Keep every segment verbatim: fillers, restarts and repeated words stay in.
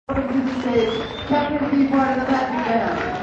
Welcome to the stage, Captain B. Part of the Latin Band.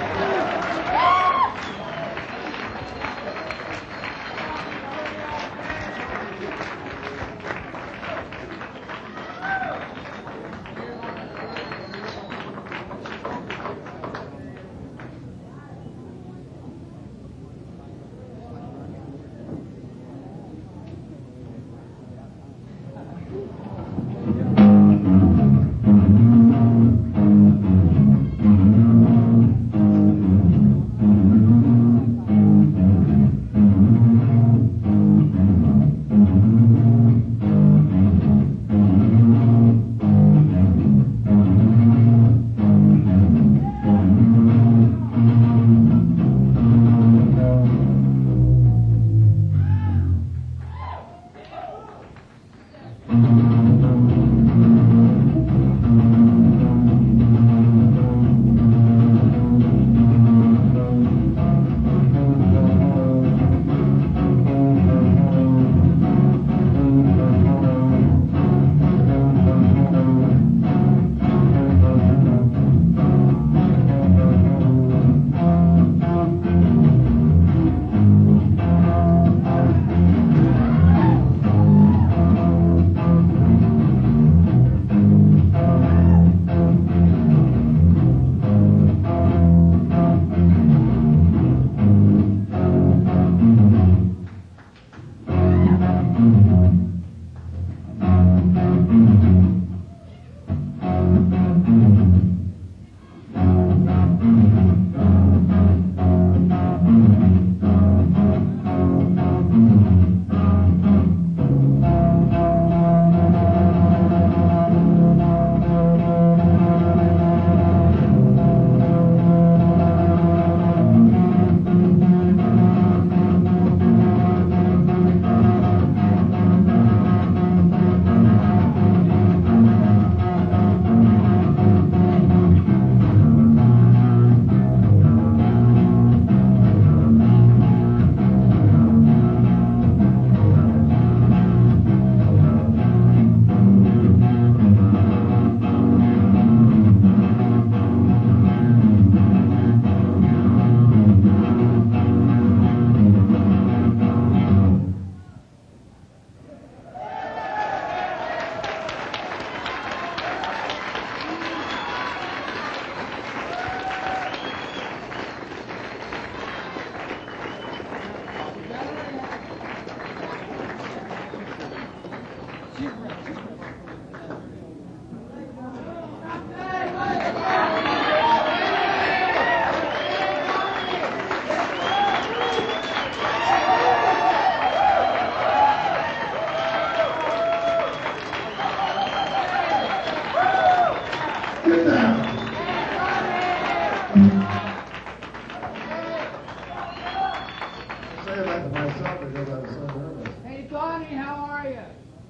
Hey, Donnie, how are you?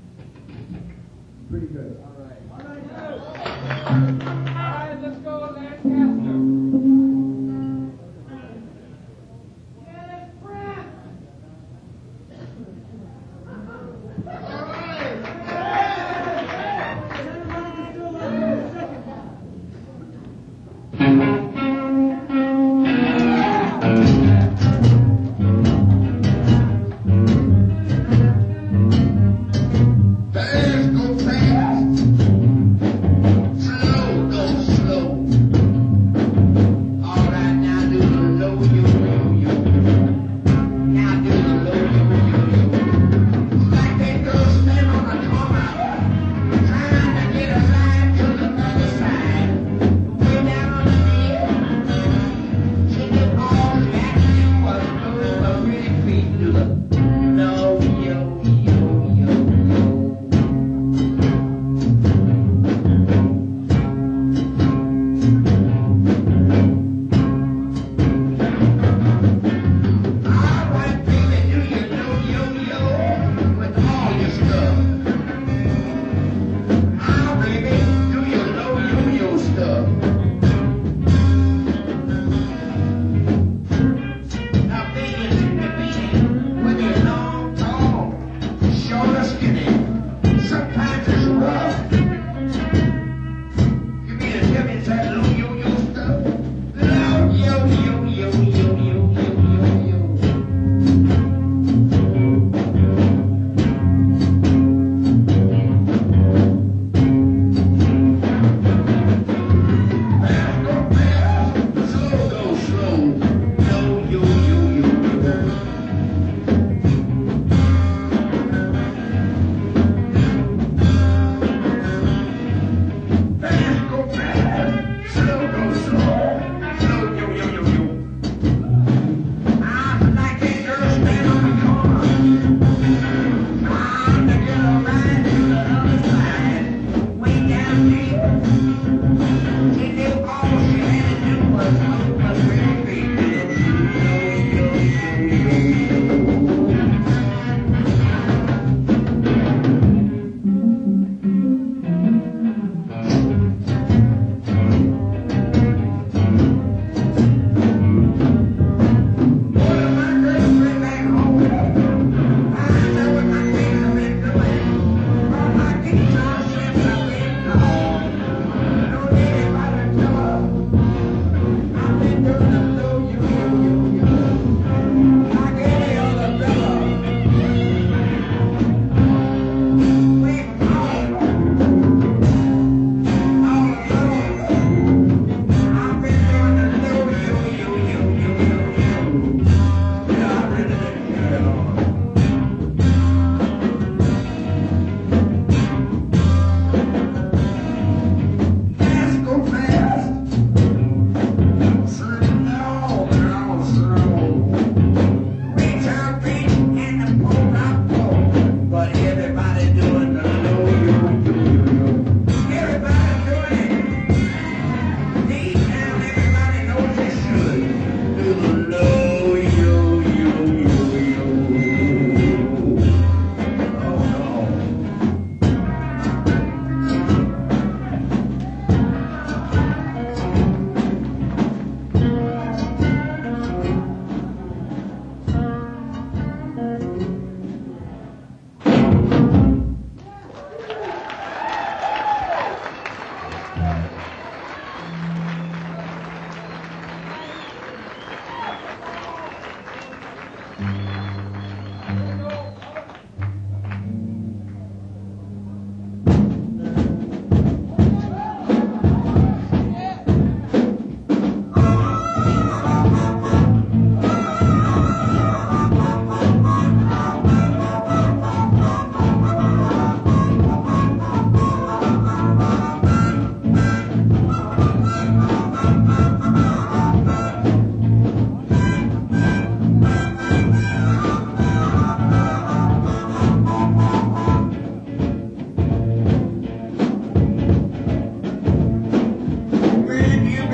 Pretty good. All right. All right, all right, let's go, Lancaster. Yes, Brad. All right. Everybody can still learn in a second. Fast, go fast. Slow,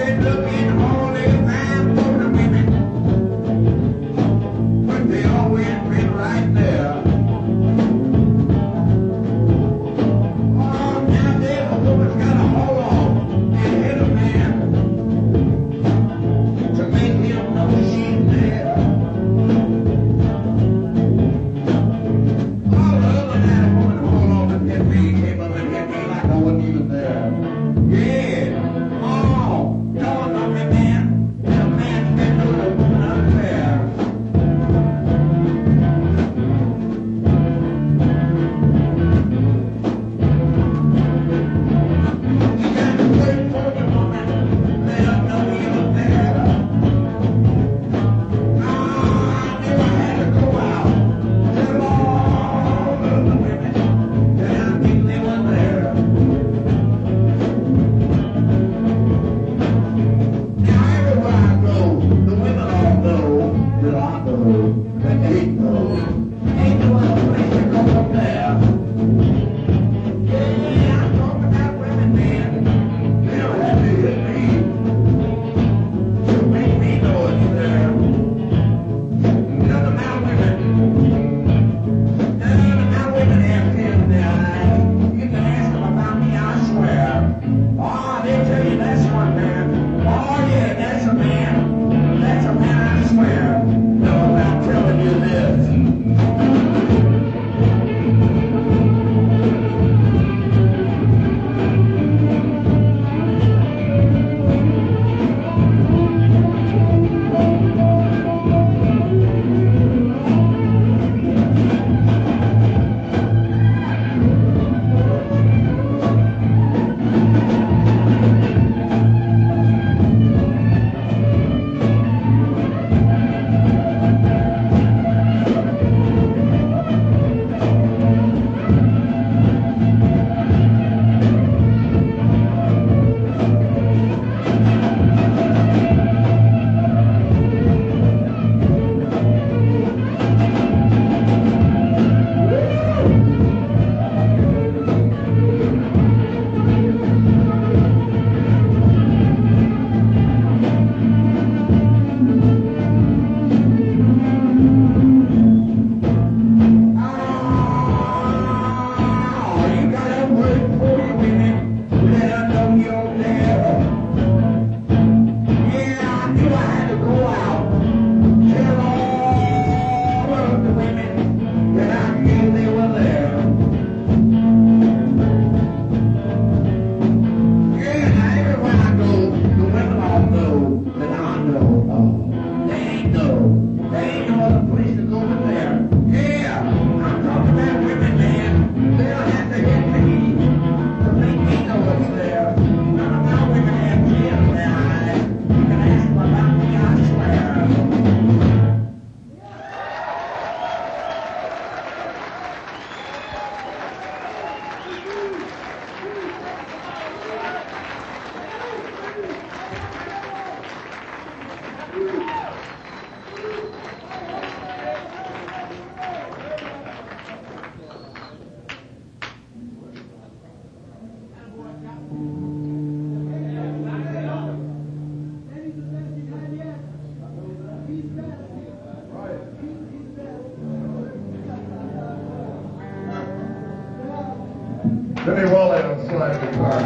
Jimmy Wally on slide guitar.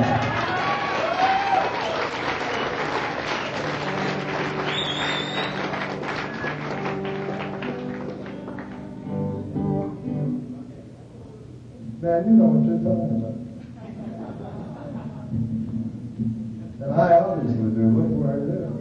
Man, you know what you're talking about. And I obviously do. Look where it is.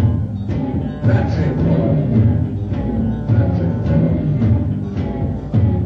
That's it, pull up. That's it, pull up.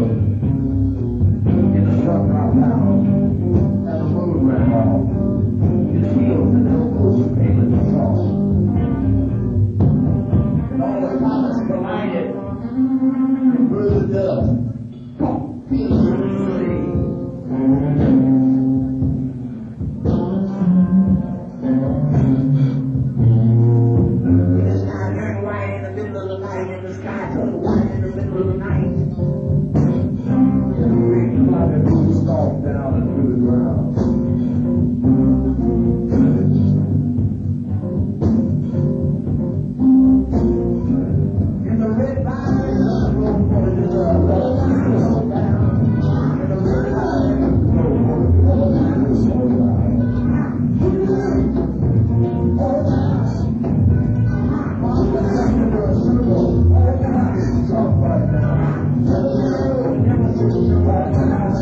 road. And the truck dropped down. And the moon ran off. His heels and elbows were painted with salt. And all the comets collided and blew the dust. Feel free. Down and through the ground. In the red line, the road for the slow down. In the red line, the road for the slow down. All down. I'm going to have to do a circle. All down. It's tough right now. Never see you all down.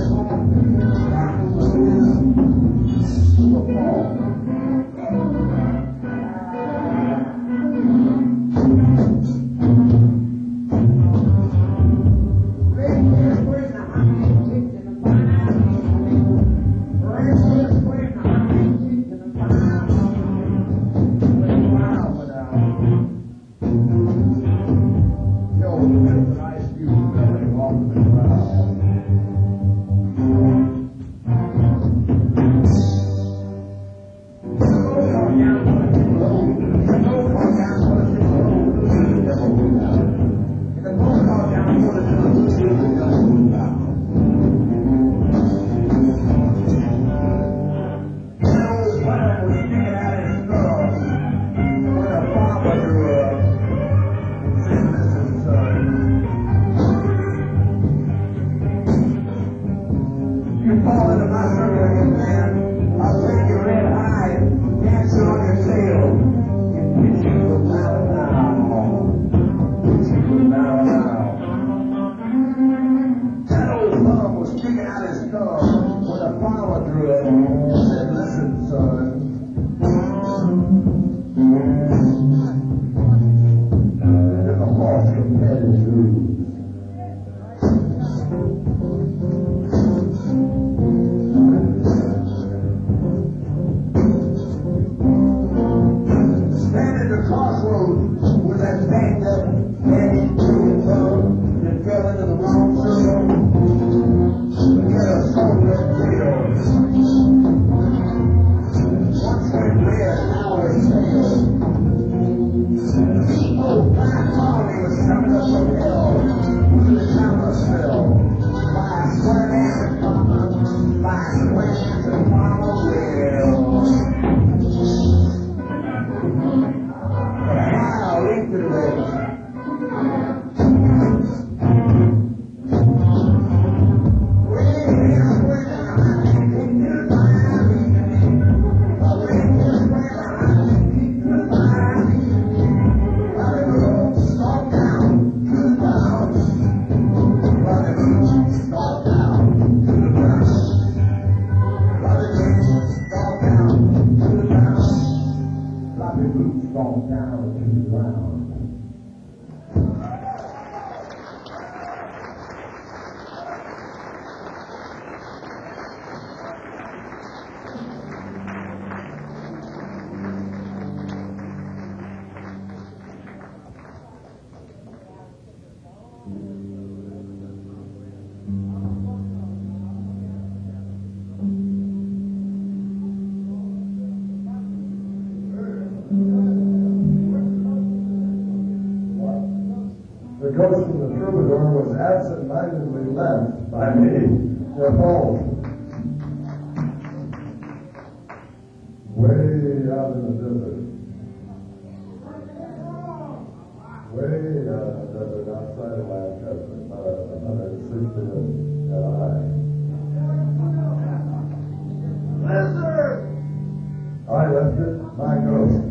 The ghost of the troubadour was absent-mindedly left by me for home. Way out in the desert. Way out in the desert outside of Lancaster, about one hundred sixty at a high. Lizard! I left it, my ghost.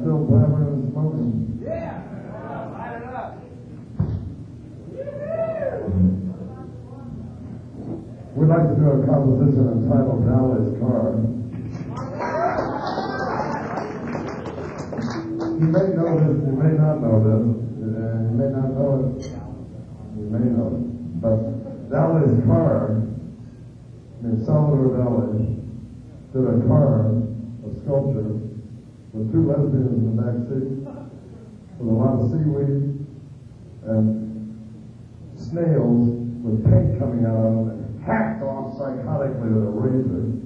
still blabbering and smoking? Yeah. Light it up. We'd like to do a composition entitled Dallas Car. You may know this, you may not know this, uh, you may not know it, you may know it, but Dallas Car, I mean Salvador Dali, did a car, a sculpture, with two lesbians in the back seat, with a lot of seaweed, and snails with paint coming out of them, and hacked off psychotically with a razor.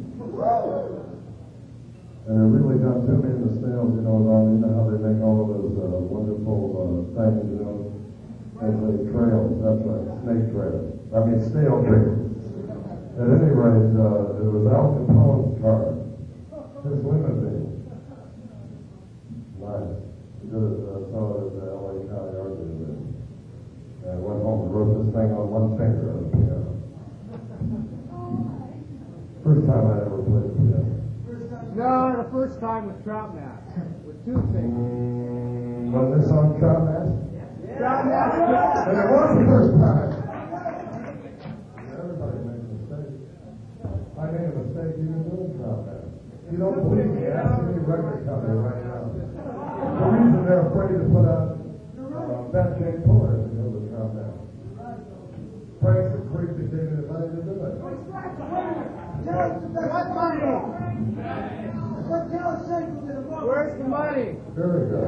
And it really got to me in the snails, you know, you know how they make all of those uh, wonderful uh, things, you know, as they trails, that's right, snake trails. I mean, snail trails. At any rate, uh, it was Al Capone's car, his limousine. Nice. He did it, uh, saw it at the L A County Art Museum. And went home and wrote this thing on one finger on the piano. First time I ever played the piano. No, the first time with Trout Mask. With two fingers. Mm, was this on Trout Mask? Trout Mask. And it was the first time. Everybody makes mistakes. I made a mistake even doing Trout Mask. You don't believe me? Ask any record company right now. The reason they're afraid to put out uh, Beth Jane Puller is because of Trout Mask. Frank's and Creek that gave me the money to do it. What money? Where's the money? Very good.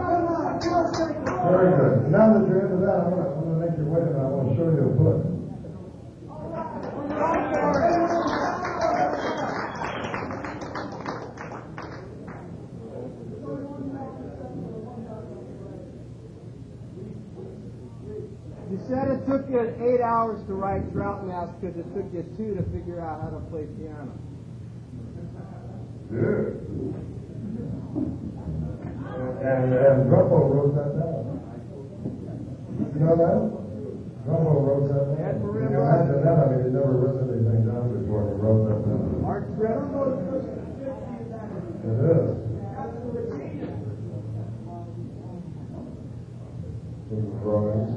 Very good. Now that you're into that, I'm gonna, I'm gonna make you wait a minute. I want to show you a book. You said it took you eight hours to write Trout Mask because it took you two to figure out how to play piano. Good. And, and Grumpo wrote that down. You know that? Grumpo wrote that down. Ed Marimba. Can you imagine that? I mean, he never written anything down before, and he wrote that down. Art Tripp. It is. Some drawings.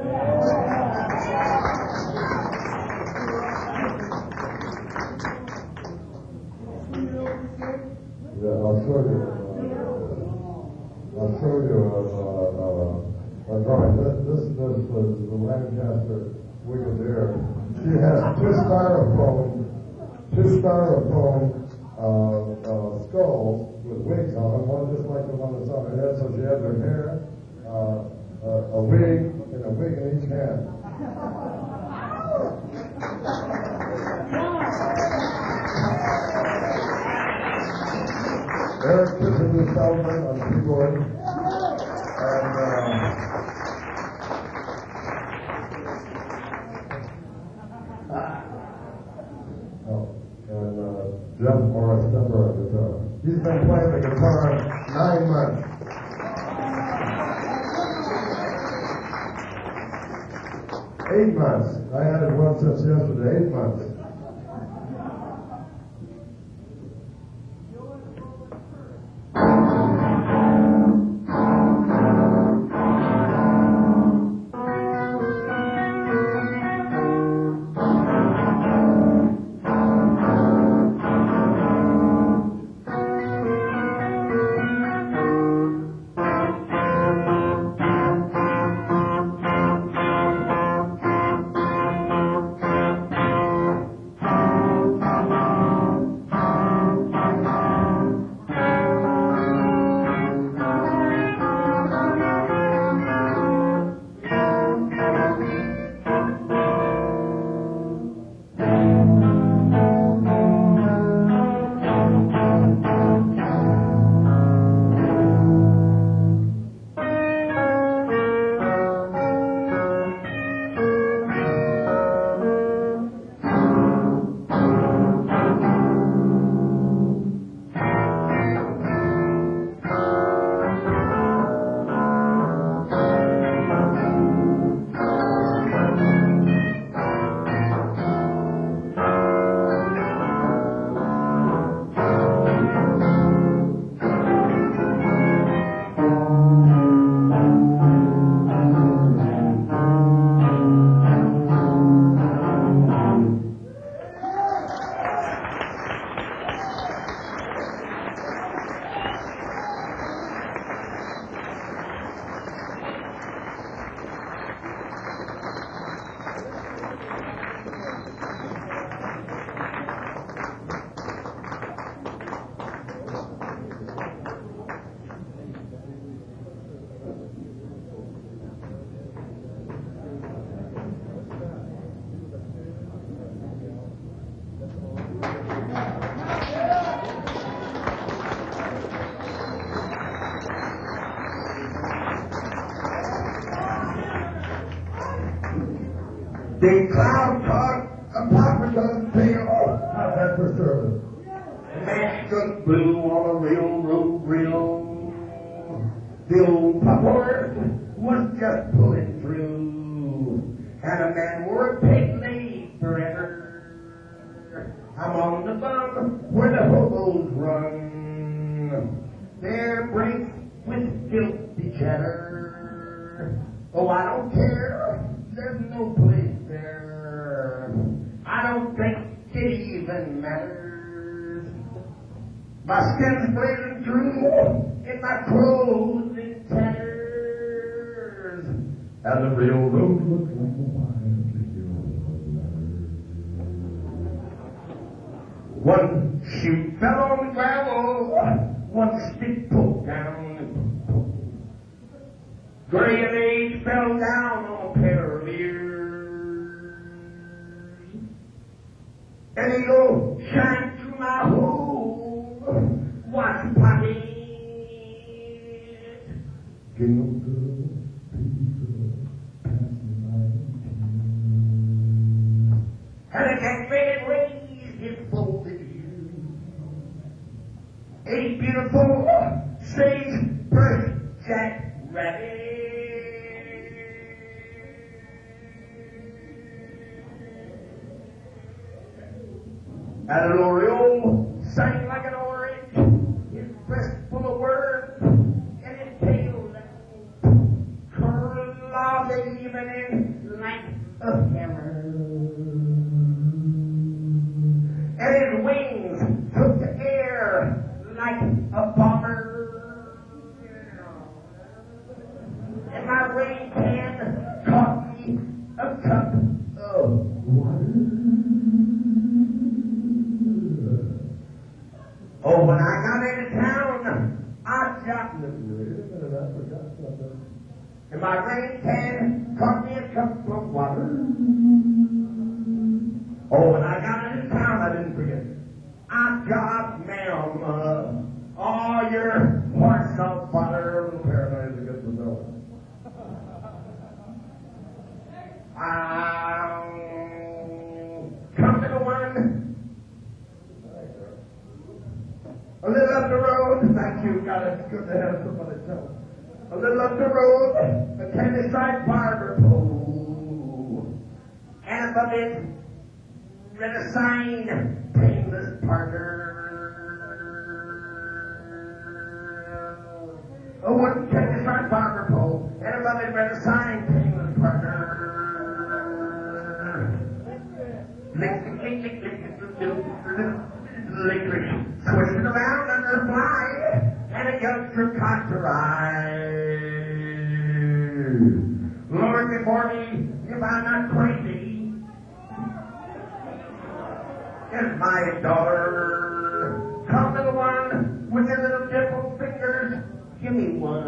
Yeah, I'll show you. Uh, I'll show you a, a, a, a drawing. This, this, this was the Lancaster Wiggledier. She has two styrofoam, two styrofoam uh, uh, skulls with wigs on them. One just like the one that's on her head. So she has her hair, uh, uh, a wig, and a wig in each hand. Eric Kissinger Feldman on keyboard, and uh, oh, and uh, Jeff Morris Stepper on guitar. He's been playing the guitar nine months. Eight months. I added one since yesterday. Eight months. The cloud caught a poplar's tail. How's that for service? Man stood blue on a railroad rail. The old poplar was just pulling through, and a man wore a pig lead forever. I'm on the bum where the hobos run. Their brakes with filthy cheddar. Oh, I don't care. There's no place there. I don't think it even matters. My skin's blazing through, and my clothes in tatters. And the railroad looks like a wild letter. One shoe fell on the gravel, one stick poked down. Gray and age fell down on a pair of ears. And he go shine through my hole, watch pocket. Jingle girl, baby girl, pass me my tea. And a cat-man raised his folded ears. A beautiful sage-brush jack rabbit. And an oriole sang like an orange, his breast full of worms, and his tail curled even in like a hammer. And his wings took the air like a bomber. And my rain can caught me a cup of water. Oh, when I got into town, I dropped the and my rain can caught me a cup of water. Oh, when I got into town, I didn't forget. I got ma'am, uh, all your horse of butter and paranoid against the mill. Um, come to the one. A little up the road, thank you, God, it's good to have somebody tell. A little up the road, a tennis-striped barber pole. And above it, read a sign, painless partner. A wooden tennis-striped barber pole, and above it read a sign, painless partner. Lick, lick, lick, lick, lick, lick, lick, lick. Licorice twisted around under a fly, and a youngster caught to ride. Lord, before me, if I'm not crazy, is my daughter. Come to the one with your little dimpled fingers. Give me one.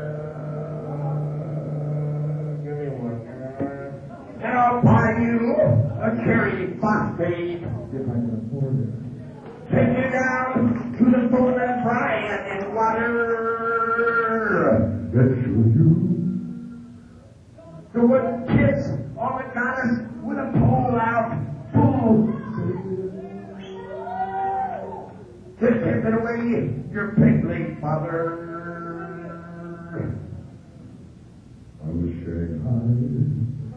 Give me one. And I'll buy you a cherry phosphate. If I can afford it. Take you down to the foot and fry it in water. That's you. The wooden kiss on the goddess with a pole out. Pull. Just give it away, your pig-legged father. I was Shanghai.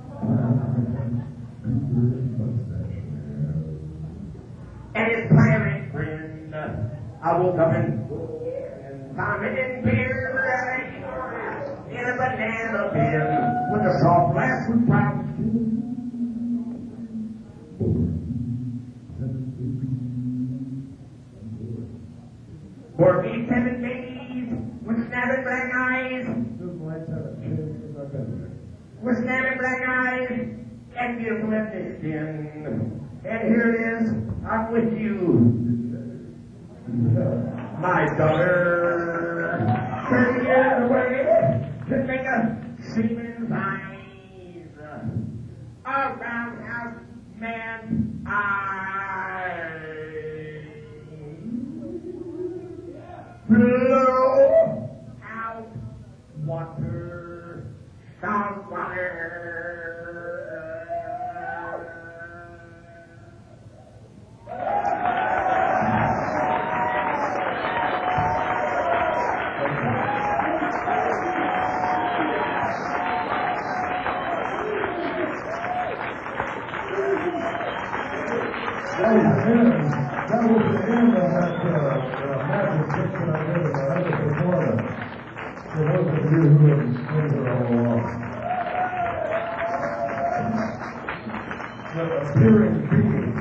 And his pirate friend, I woke up and vomited beer in a banana bin with a soft glass with brown skin. For me, seven babies with snapping black eyes, with snapping black eyes and beautiful ethnic skin. And here it is, I'm with you, my daughter, thirty years away to make a seaman's eyes, a roundhouse man eyes. Blow out water, salt water. That was the end. That was the end of that uh, uh, magic trick that I did in my other performance. For those of you who have been here all along. The appearing being.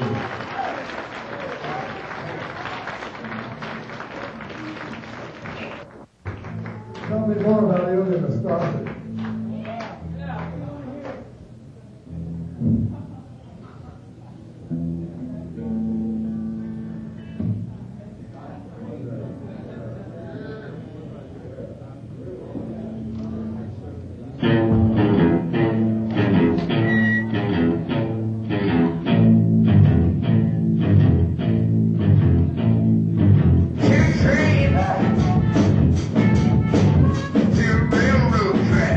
Tell me more about Union Estate. Train to railroad track.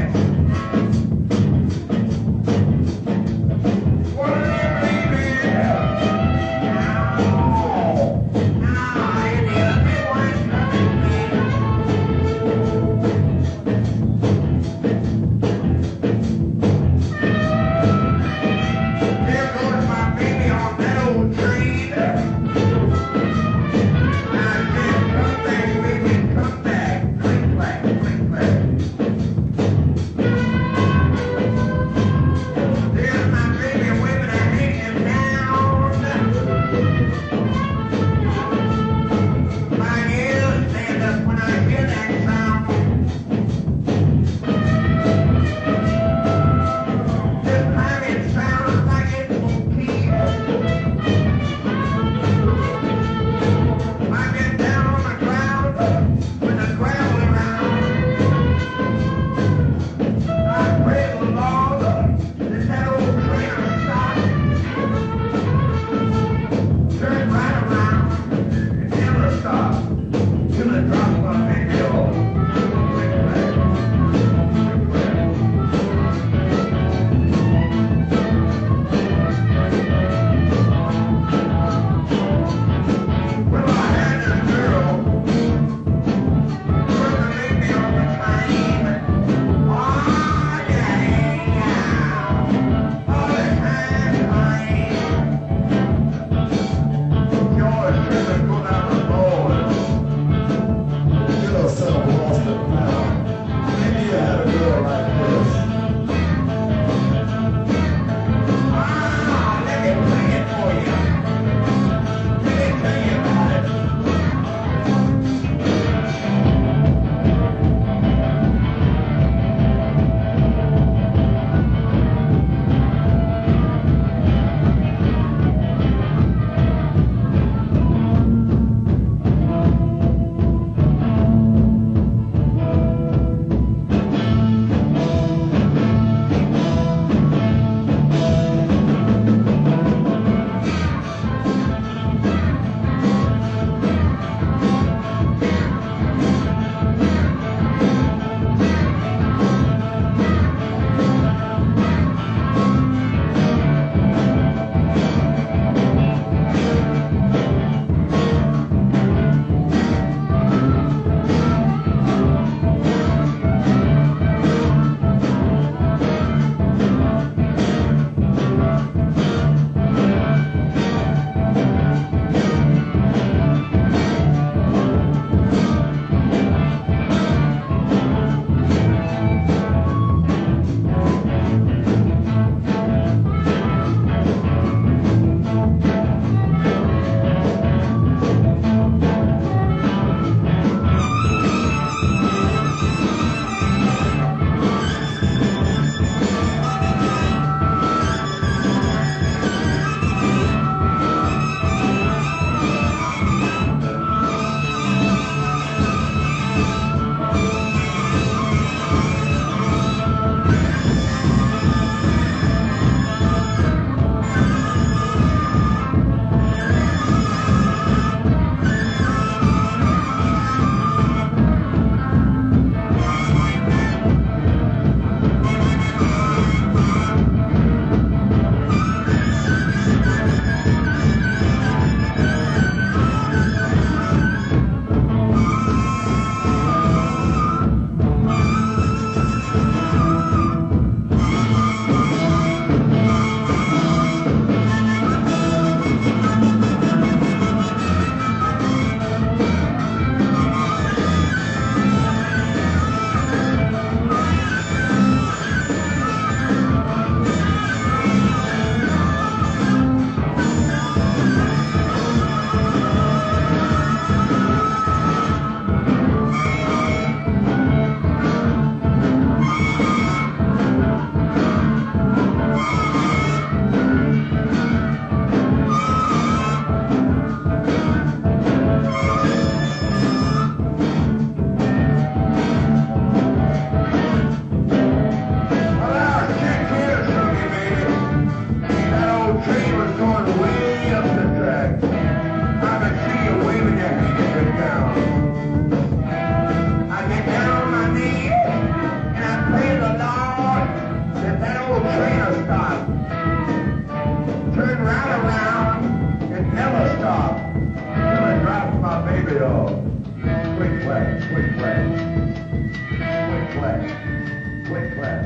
quick clap. Quick clap. Quick clap.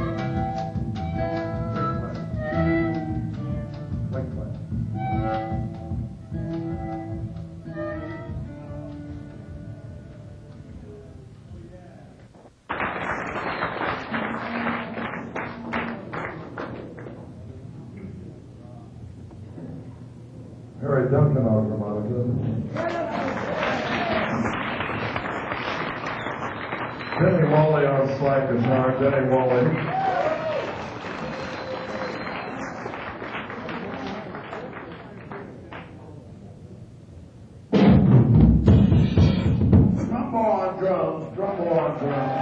Quick clap. Quick clap. Harry Duncan on harmonica. Denny Wally on slide guitar. Denny Wally. Drumbo on drums. Drumbo on drums.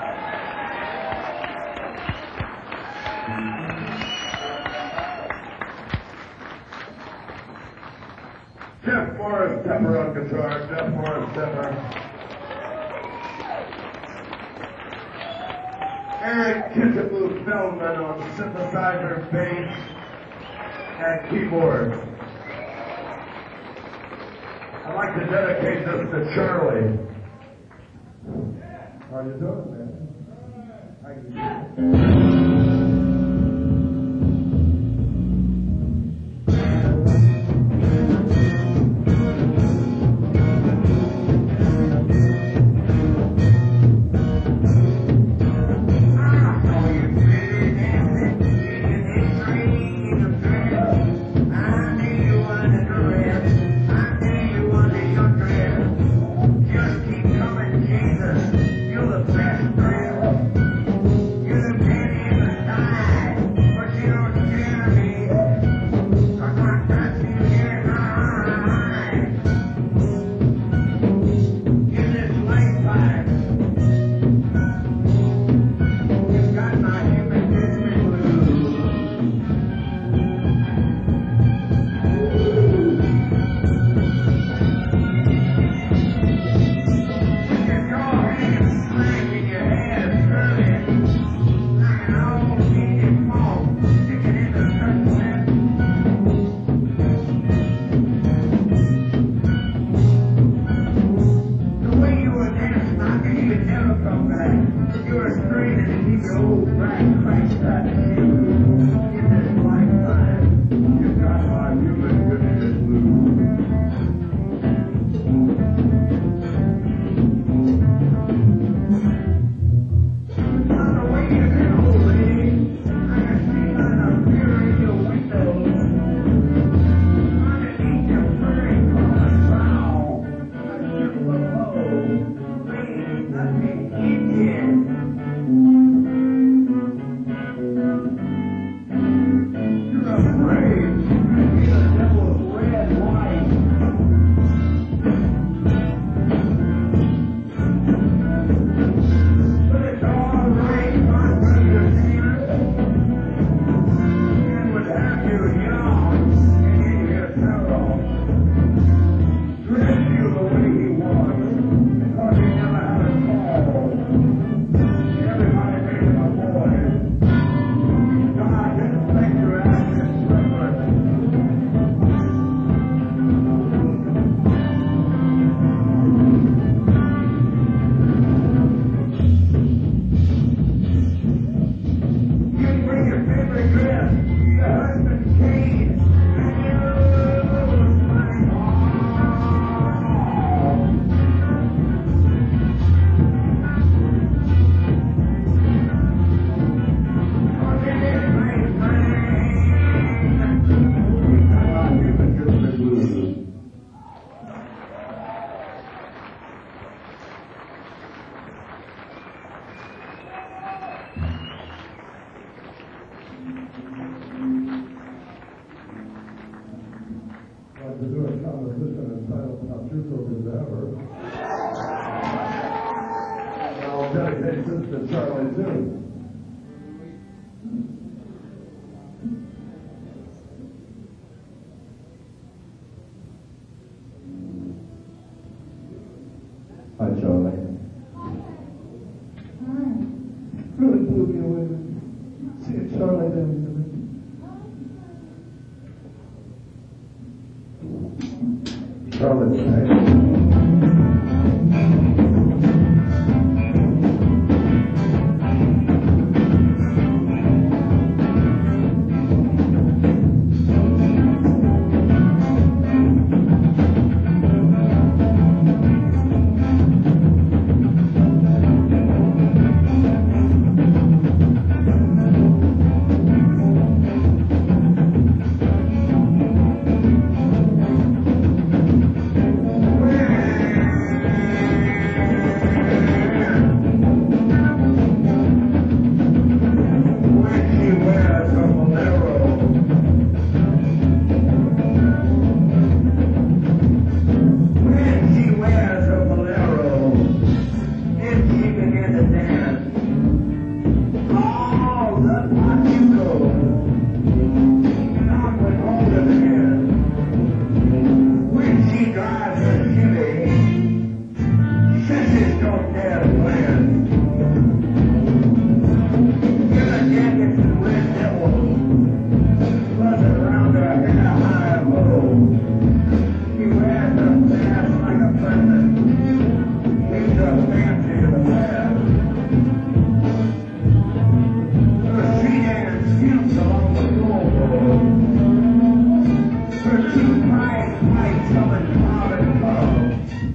Jeff Morris Pepper on guitar. Jeff Morris Pepper. Eric Kitzaboo Feldman on synthesizer, bass, and keyboard. I'd like to dedicate this to Charlie. How you doing, man? How you To do a composition entitled Pachuco Cadaver. I'll dedicate this to Charlie too. Hi, Charlie. Hi. Really blew me away. See Charlie then. Charlie. He wears the past like a present. He's a fancy to the past. Her street and skips along the floorboard. Her two pies, pies coming carved and curled.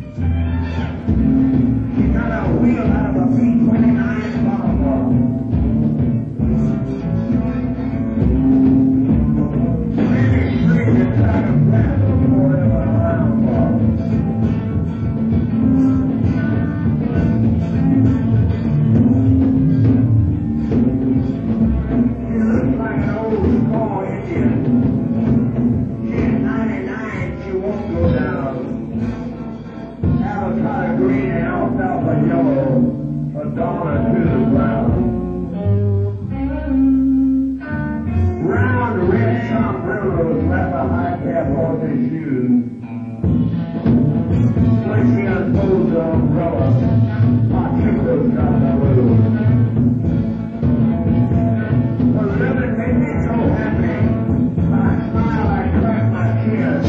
She got a wheel out of a B twenty-nine Volvo. Maybe three to try to pass before they were around for. She looks like an old squaw Indian. She's ninety-nine, she won't go down. Avocado green and alfalfa yellow, a dollar to the ground. Round red sombreros left behind half horse's shoes. When she unfolds the umbrella, hot chicos down the road. Her living made me so happy, when I smile I crack my chin.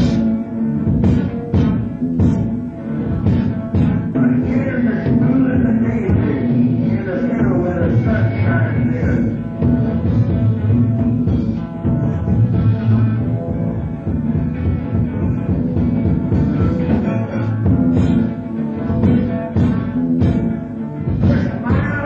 But tears are smooth as a daisy in the center where the sun shines in. Her smile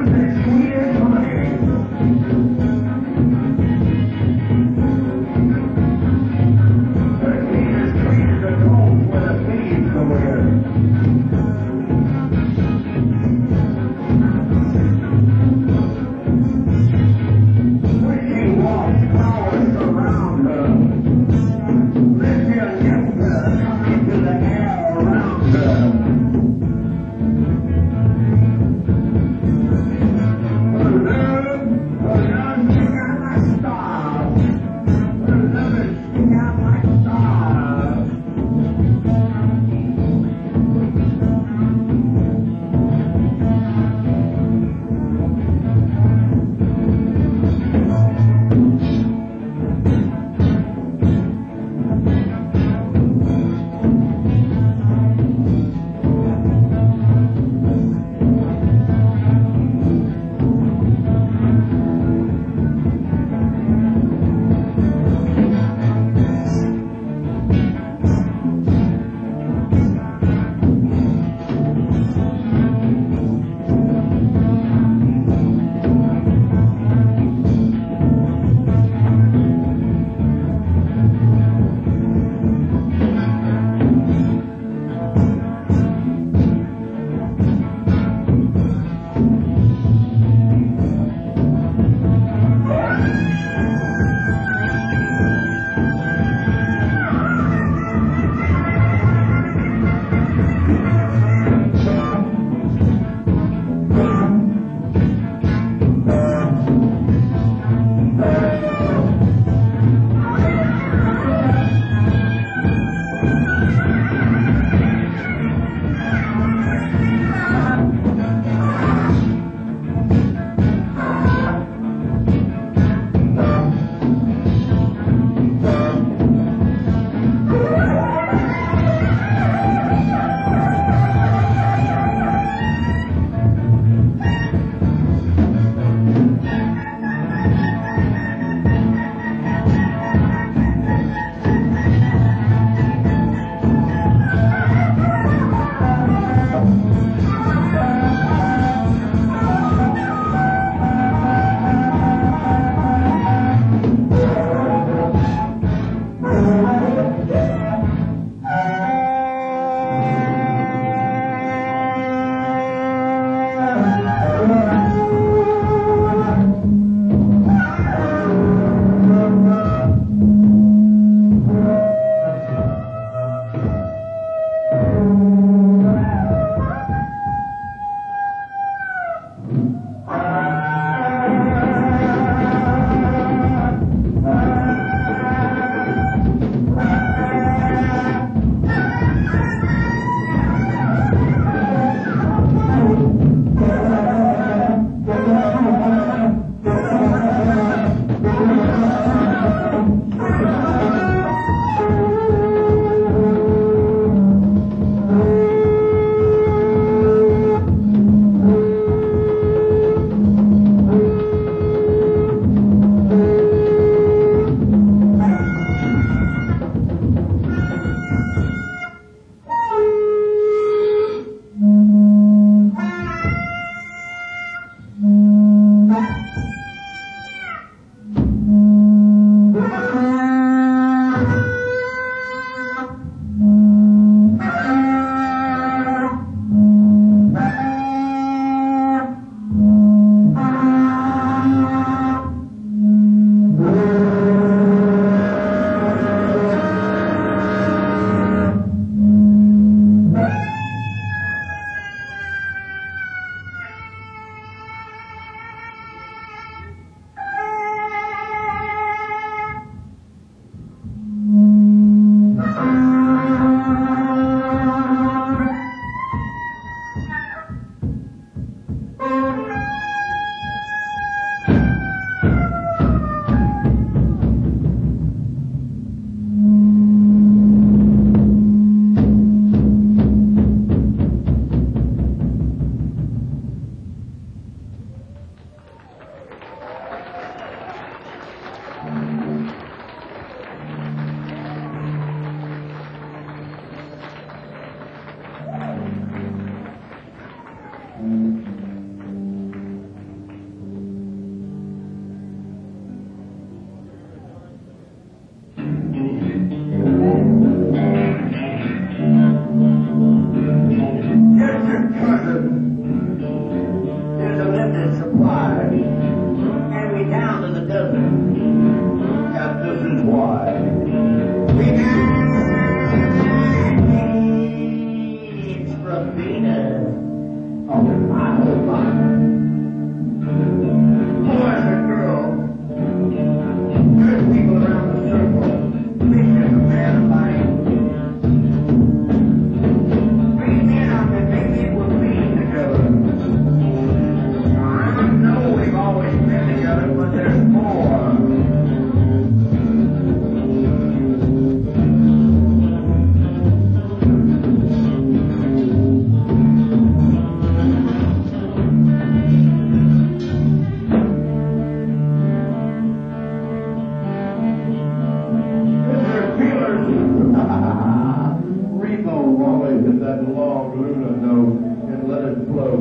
long Luna note and let it flow.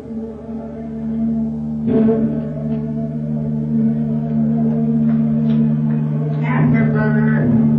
Afterburner.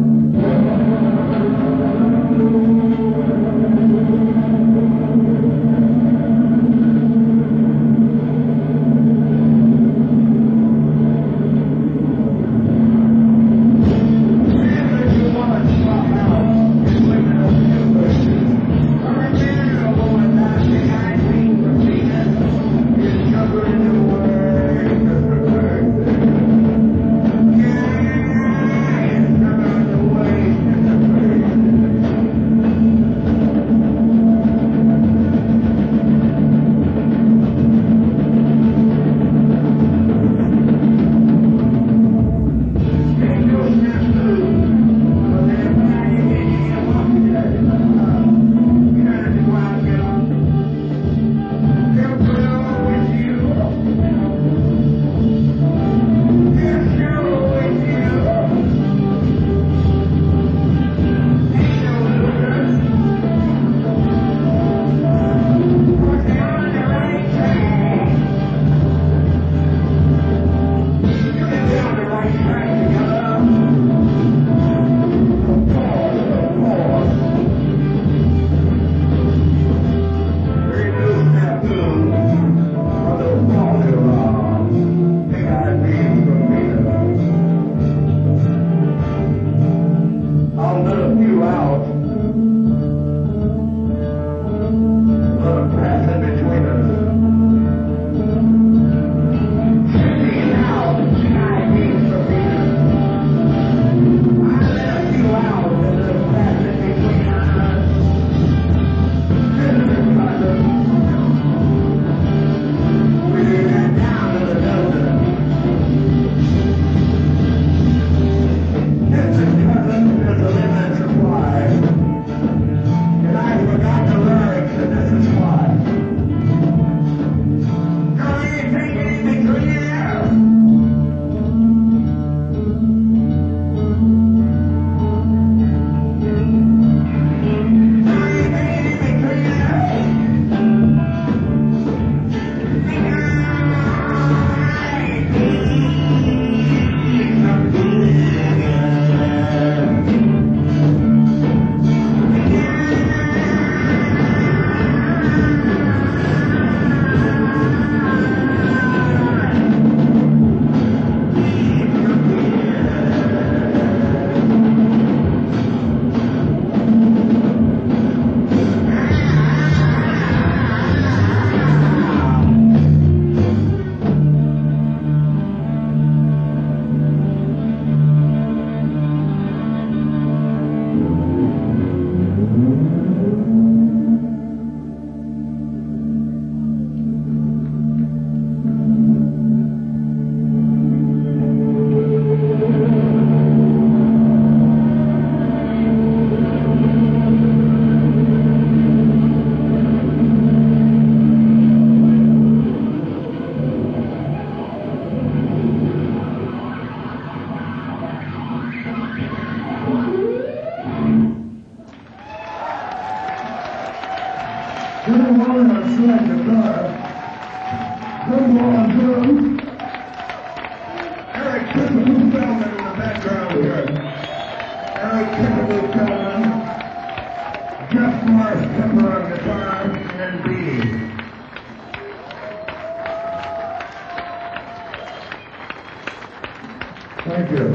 Thank you.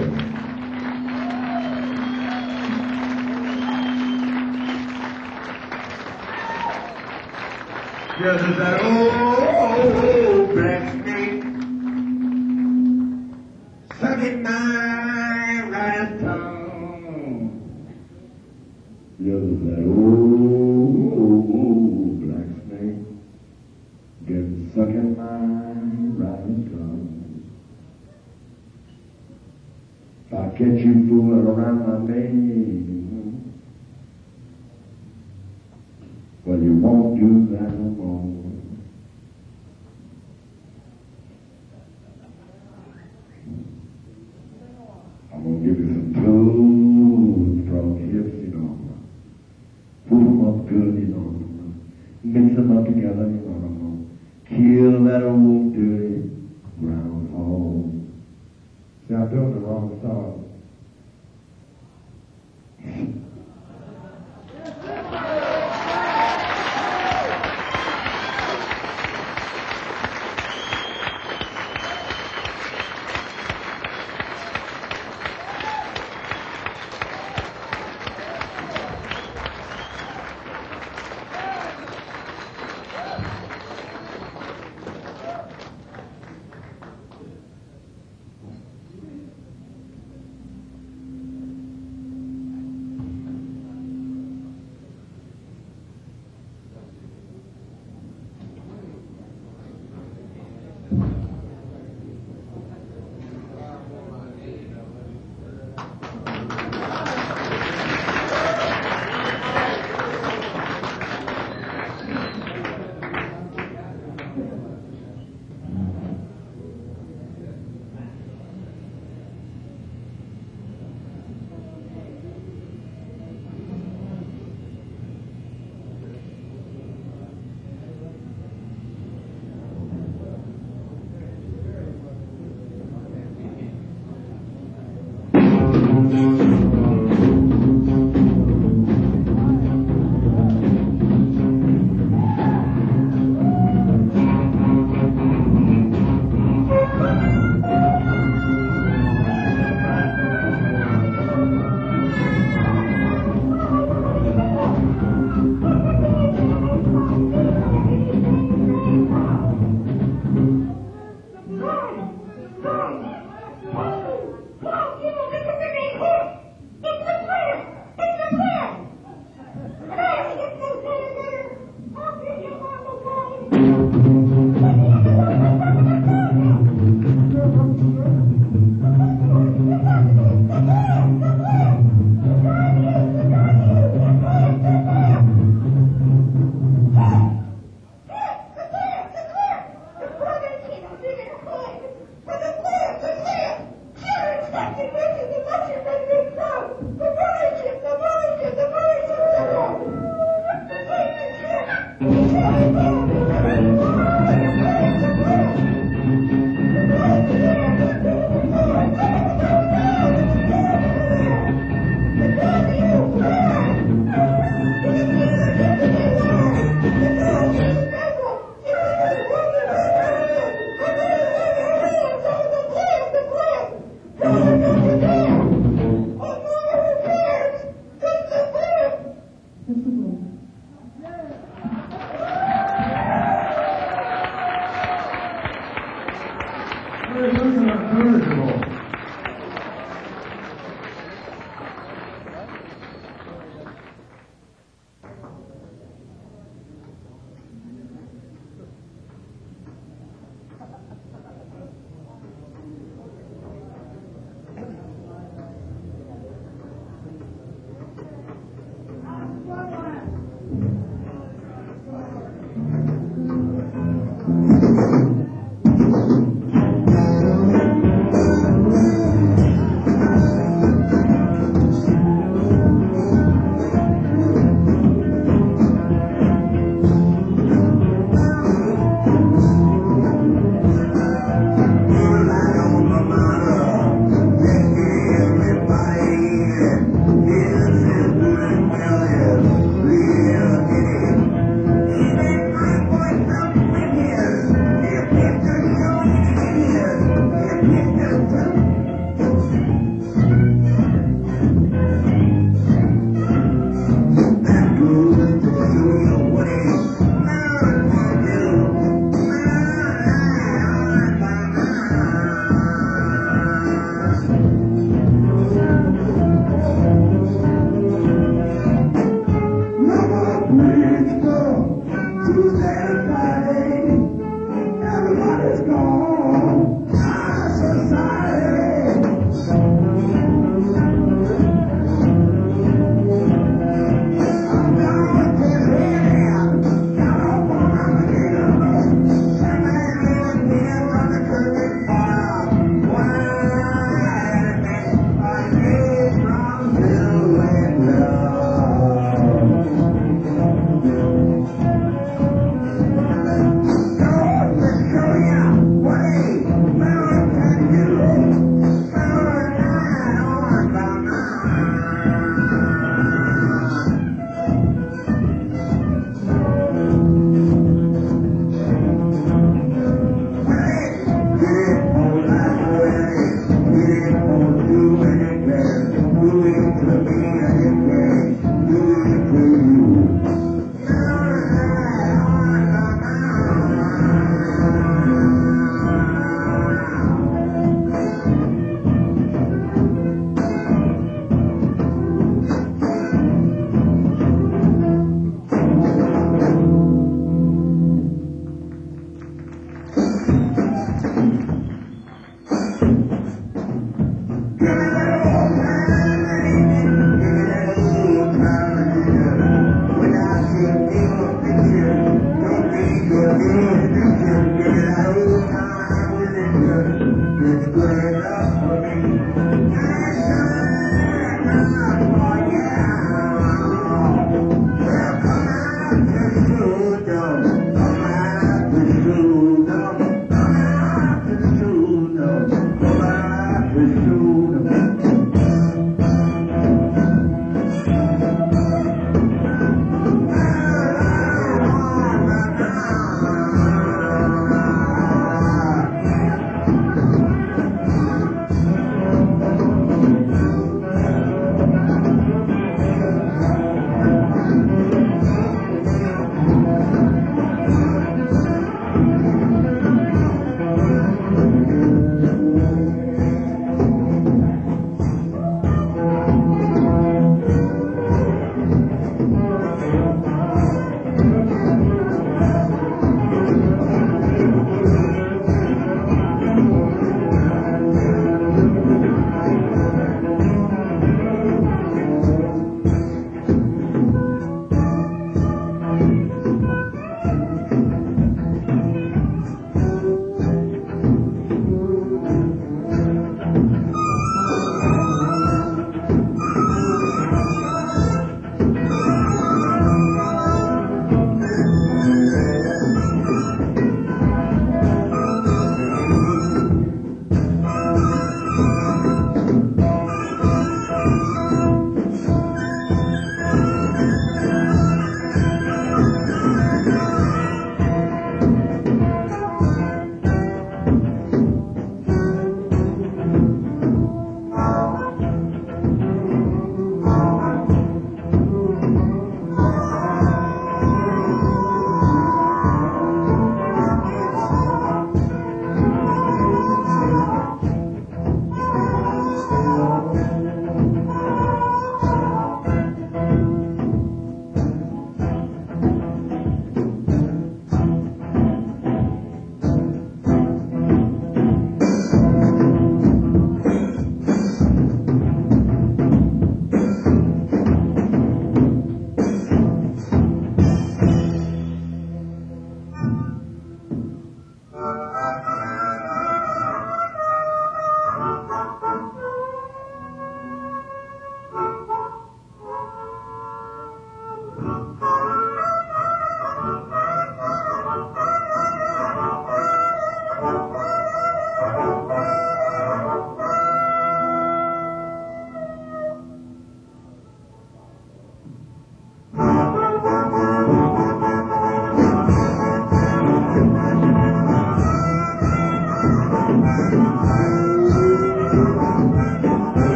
Yeah, there's that old, old black snake sucking my right tongue. Yeah, there's that old, old black snake getting sucking my right tongue. If I catch you fooling around my name, well, you won't do that no more. I'm gonna give you some toes from hips, you know. Pull them up good, you know. together, and I'm gonna kill that old dirty groundhog. See, I'm doing the wrong song.